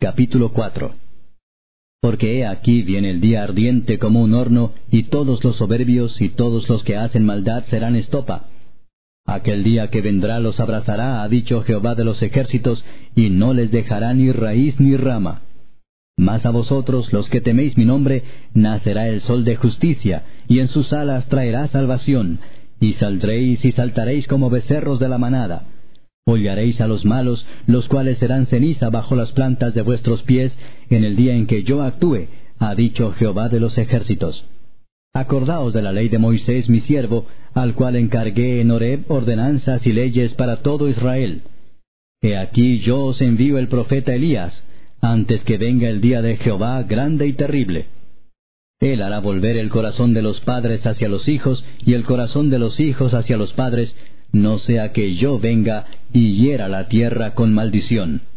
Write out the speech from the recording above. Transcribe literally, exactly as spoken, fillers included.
capítulo cuatro. Porque he aquí viene el día ardiente como un horno, y todos los soberbios y todos los que hacen maldad serán estopa. Aquel día que vendrá los abrazará, ha dicho Jehová de los ejércitos, y no les dejará ni raíz ni rama. Mas a vosotros, los que teméis mi nombre, nacerá el sol de justicia, y en sus alas traerá salvación, y saldréis y saltaréis como becerros de la manada. Hollaréis a los malos, los cuales serán ceniza bajo las plantas de vuestros pies, en el día en que yo actúe, ha dicho Jehová de los ejércitos. Acordaos de la ley de Moisés mi siervo, al cual encargué en Horeb ordenanzas y leyes para todo Israel. He aquí yo os envío el profeta Elías, antes que venga el día de Jehová grande y terrible. Él hará volver el corazón de los padres hacia los hijos, y el corazón de los hijos hacia los padres, no sea que yo venga y hiera la tierra con maldición.